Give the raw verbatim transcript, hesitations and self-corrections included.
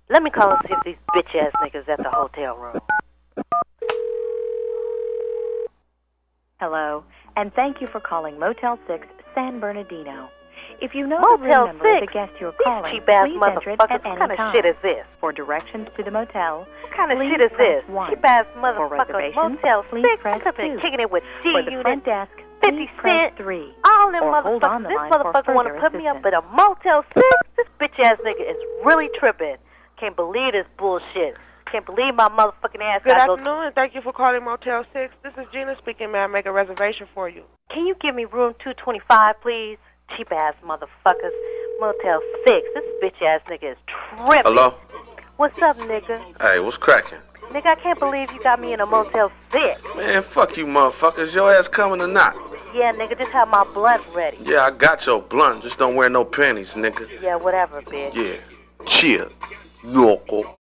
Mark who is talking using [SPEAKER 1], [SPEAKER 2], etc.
[SPEAKER 1] Let me call and see if these bitch-ass niggas at the hotel room.
[SPEAKER 2] Hello, and thank you for calling Motel six San Bernardino. If you know
[SPEAKER 1] Motel
[SPEAKER 2] the room number of the
[SPEAKER 1] six?
[SPEAKER 2] guest you're
[SPEAKER 1] These
[SPEAKER 2] calling,
[SPEAKER 1] cheap-ass
[SPEAKER 2] please enter it
[SPEAKER 1] motherfuckers.
[SPEAKER 2] at any
[SPEAKER 1] What kind of
[SPEAKER 2] time.
[SPEAKER 1] shit is this?
[SPEAKER 2] For directions to the motel,
[SPEAKER 1] What kind of
[SPEAKER 2] please
[SPEAKER 1] shit is
[SPEAKER 2] press
[SPEAKER 1] this?
[SPEAKER 2] one.
[SPEAKER 1] Cheap-ass
[SPEAKER 2] For
[SPEAKER 1] motherfuckers.
[SPEAKER 2] reservations,
[SPEAKER 1] Motel
[SPEAKER 2] please
[SPEAKER 1] six.
[SPEAKER 2] press
[SPEAKER 1] I've been
[SPEAKER 2] two.
[SPEAKER 1] kicking it with G
[SPEAKER 2] For the
[SPEAKER 1] Unit.
[SPEAKER 2] front desk,
[SPEAKER 1] fifty
[SPEAKER 2] please press
[SPEAKER 1] cent.
[SPEAKER 2] three.
[SPEAKER 1] All them
[SPEAKER 2] Or hold on
[SPEAKER 1] motherfuckers.
[SPEAKER 2] the
[SPEAKER 1] This
[SPEAKER 2] line for
[SPEAKER 1] motherfucker want to
[SPEAKER 2] further
[SPEAKER 1] put me up
[SPEAKER 2] assistance.
[SPEAKER 1] at a Motel six? This bitch-ass nigga is really tripping. Can't believe this bullshit. Can't believe my motherfucking ass
[SPEAKER 3] Good
[SPEAKER 1] got to go.
[SPEAKER 3] afternoon, and thank you for calling Motel six. This is Gina speaking. May I make a reservation for you?
[SPEAKER 1] Can you give me room two twenty-five, please? Cheap-ass motherfuckers. Motel six. This bitch-ass nigga is tripping.
[SPEAKER 4] Hello?
[SPEAKER 1] What's up, nigga?
[SPEAKER 4] Hey, what's cracking?
[SPEAKER 1] Nigga, I can't believe you got me in a Motel six.
[SPEAKER 4] Man, fuck you motherfuckers. Your ass coming or not?
[SPEAKER 1] Yeah, nigga, just have my blunt ready.
[SPEAKER 4] Yeah, I got your blunt. Just don't wear no panties, nigga.
[SPEAKER 1] Yeah, whatever, bitch.
[SPEAKER 4] Yeah. Cheers. Loco.